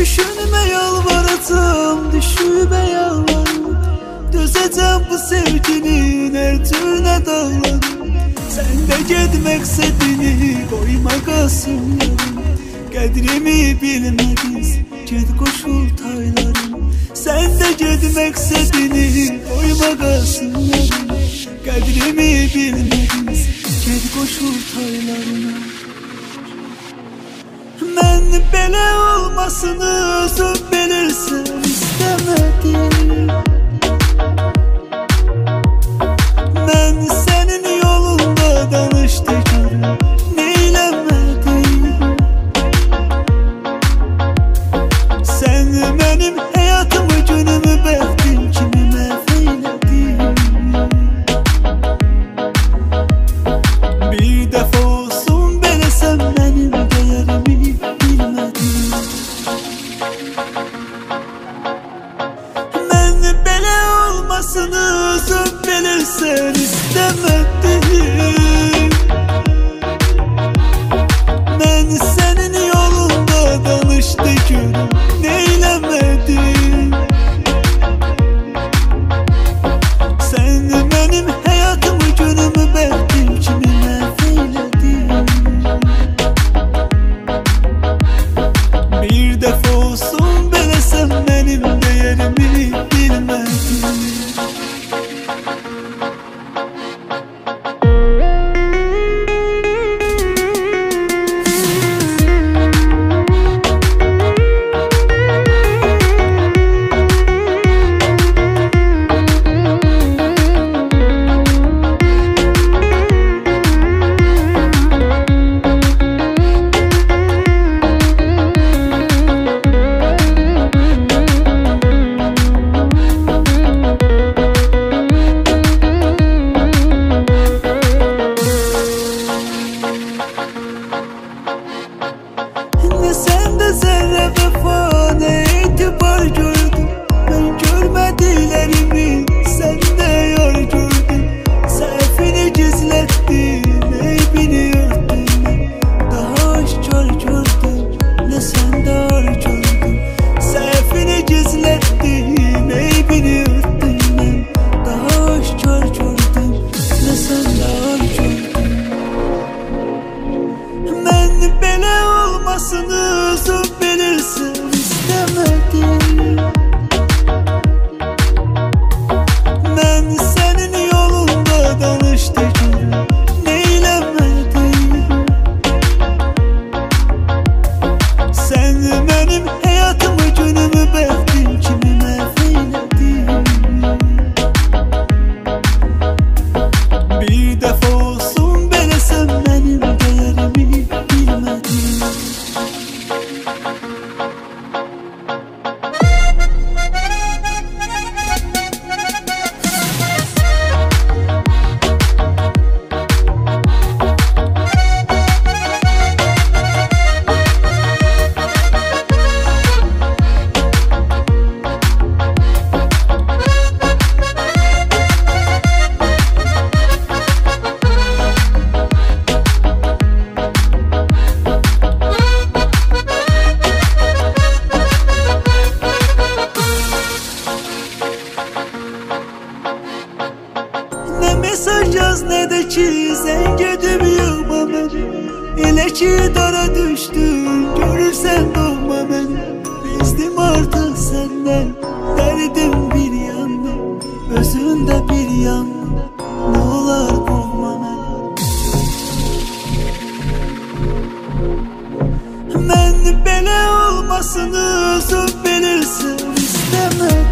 Düşünme yalvaracağım, düşüme yalvarım. Dözeceğim bu sevginin her türüne dağlarım. Sen de gitmek istediğini koyma kalsın yarım. Kadrimi bilmediniz, git koşul taylarım. Sen de gitmek istediğini koyma kalsın yarım. Kadrimi bilmediniz, git koşul taylarına. Ben belə olmasını özüm bilirsin istemedim. Ben senin yolunda danıştık, neylemedim. Sen benim hayatımı, günümü, bəxtim kimi məhv eylədin. Bir dəfə olsun belə sən mənim dəyərimi bilmədin. Mən belə olmasını özüm bilirsən istemedim. Ben senin yolunda danıştık, neylemedim. Sen benim hayatımı, günümü, bəxtim kimi məhv eylədin. Bir dəfə olsun belə sən mənim dəyərimi bilmədin. Ne sende zerre vefa, ne itibar gördüm. Ben görmedilerimi sende yar gördüm. Sefini gizlettin, eybini örttün. Daha aşkar gördüm, ne sende ar gördüm. Sefini gizlettin, eybini örttün. Daha aşkar gördüm, ne sende ar gördüm. Ben belə olmasını özüm bilirsin istemedim. Ben senin yolunda danıştık, neylemedim. Sen benim hayatımı, günümü, bəxtim kimi məhv eylədin. Bir dəfə olsun belə sən mənim dəyərimi bilmədin. Ne mesaj yaz ne de ki sen gidip yığma beni. Elə ki dara düşdün, görürsən doğma məni. Bezdim artıq səndən, dərdim bir yandı, özündə bir yandı. Ne olar boğma məni. Mən belə olmasını özüm bilirsin istemedim.